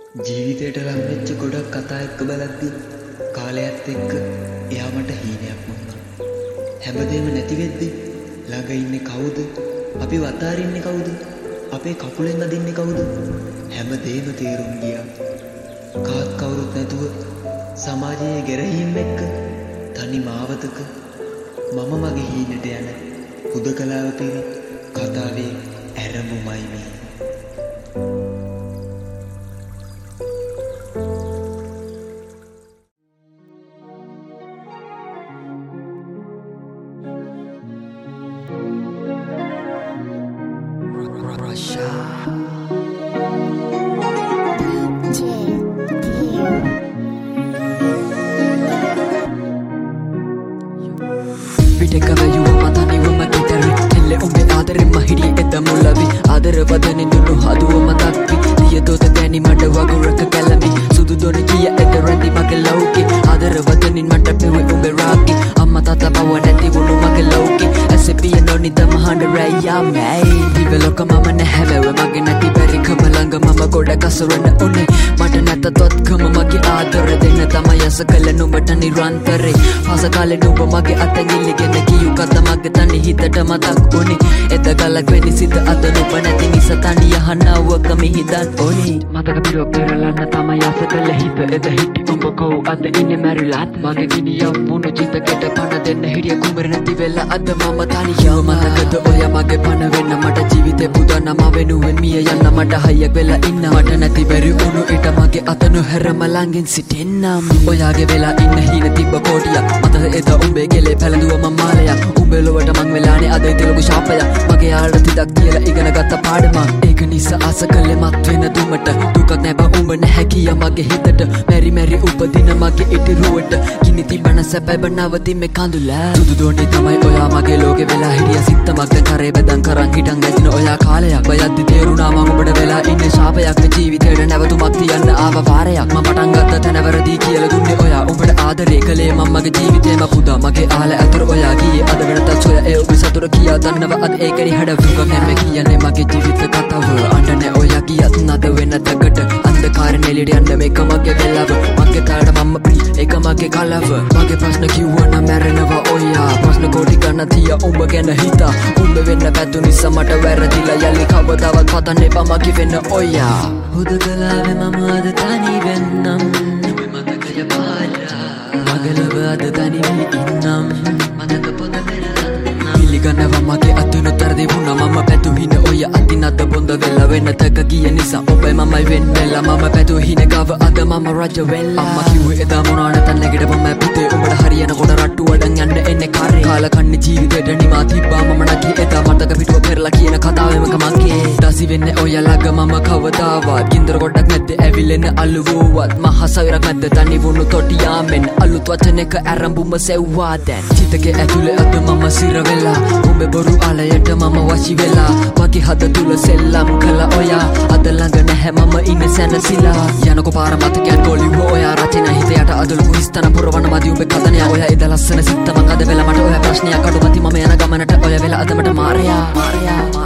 ජීවිතයට ලං වෙච්ච ගොඩක් කතා එක්ක බලද්දි කාලයත් එක්ක එයා මට හීනයක් වුණා. හැමදේම නැති වෙද්දි ළඟ ඉන්නේ කවුද? අපි වතාරින්නේ කවුද? අපේ කකුලෙන් අදින්නේ කවුද? හැමදේම තේරුම් ගියා. කාත් කවුරුත් නැතුව සමාජයේ ගෙරහීම් එක්ක තනි මාවතක මම මගේ හීනට යන හුදකලාව පිරි කතාවේ ඇරඹුමයි මේ. නිරන්තරේ පාස කාලේ නුඹ මගේ අතෙන් ඉල්ලගෙන කියු කතා මගේ තනි හිතට මතක් උනේ එත ගලක් වෙනි සිත අත නුඹ නැති නිසා තනි යහනවක මිහිදන් උනේ මතක පිරොක් පෙරලන්න තමයි අස කළ හිත එද හිටි උඹ කෝ අද ඉන්නේ මැරිලාත් මගේ ගිනියම් මුණු චිතකට පණ දෙන්න හිරිය කුමර නැති වෙලා අද මම තනියම මතකද ඔය මගේ පණ වෙන්න මට ජීවිතේ පුදන්න මම වෙනුවෙන් මිය යන්න මට හයියක් වෙලා ඉන්න මට නැති බැරි උණු ඊට මගේ අත නොහැරම ළඟින් සිටින්නම් ඔයාගේ වෙලා ඉන්න හීන තිබ්බ කෝටියක් මත එද උඹේ කෙලේ පැලඳුව මම මාලයක් උඹේ ලොවට මං වෙලානේ අද ඉතිලුගු ශාපයක් මගේ යාළුවා තිදක් කියලා ඉගෙන ගත්ත පාඩමක් ඒක නිසා ආස කළේ මත් වෙන දුමට දුකක් නැබ උඹ නැහැ කිය මගේ හිතට මෙරි මෙරි උපදින මගේ ඉටිරුවට කිනි තිබන සැපයි බනවති මේ කඳුල දුදු දොණි තමයි ඔයා මගේ ලෝකේ වෙලා හිටිය සිත්ත මග්ග කරේ බෙදන් කරන් හිටන් ගැදින ඔයා කාලයක් බයද්දි තේරුණා මම උඹට වෙලා ඉන්නේ ශාපයක් මේ ජීවිතේට නැවතුමක් තියන්න ආව පාරයක් මම පටන් ගත්ත තැනවරදී කියලා දුන්නේ ඔයා උඹට ආදරේ කලේ මම මගේ ජීවිතේම පුදා මගේ ආල ඇතුර ඔයා ගියේ අද වෙනතත් සොය ඒ ඔබ සතුර කියා දන්නව අද ඒකරි හැඩවුක නැමෙ කියන්නේ මගේ ජීවිත කතාව අඬන්නේ ඔයා ගියත් නද වෙන දකට අන්ධකාරේ නෙලියට යන්න මේක මගේ වෙලාව මගේ කාට මම ප්‍රී ඒක මගේ කලව මගේ ප්‍රශ්න කිව්වනම් මැරෙනවා ඔයා ප්‍රශ්න කෝටි ගන්න තිය උඹ ගැන හිතා උඹ වෙන්න පැතු නිසා මට වැරදිලා යලි කවදාවත් පතන්න එපා මගේ වෙන්න ඔයා හුදකලාවේ මම අද තනි වෙන්නම් ඔබේ මතකය පාලා මගලව අද තනිවී ඉන්නම් මතක පොත පෙරලන්න පිළිගන්නවා මගේ අතුණු තරදී වුණා මම පැතු හින ඔය අතින් අද බොඳ වෙලා වෙනතක ගිය නිසා ඔබයි මමයි වෙන්න වෙලා මම පැතු හින ගව අද මම රජ වෙලා අම්මා කිව්වේ එදා මොනවා නැතන් නැගිට මම පුතේ උඹට හරියනකොට රට්ටු වඩන් යන්න එන්නේ කාරේ කාලා කන්නේ ජීවිතේට නිමා තිබ්බා මම නැකි එදා මතක පිටුව පෙරලා කියන කතාවෙම මගේ දසි වෙන්නේ ඔය ළඟ මම කවදාවත් ගින්දර කොටක් නැද්ද ඇවිලෙන අලුවුවත් මහ සවිරක් නැද්ද තනි වුණු තොටියාමෙන් අලුත් වචනයක ඇරඹුම සෙව්වා දැන් චිතකේ ඇතුලේ අද මම සිර වෙලා උඹේ බොරු ආලයට මම වශි වෙලා මගේ හද තුල සෙල්ලම් කළා ඔයා අද ළඟ නැහැ මම ඉන්නේ සැනසීලා යනකො පාර මතකයන් ගොලිව ඔයා රචන හිතයට අදලු හිස්තන පුරවන මදි උඹේ කතනය ඔයා එද ලස්සන සිත්ත මං අද වෙලා මට ඔයා ප්‍රශ්නයක් අඩු මති මම යන ගමනට ඔයා වෙලා අද මට මාරයා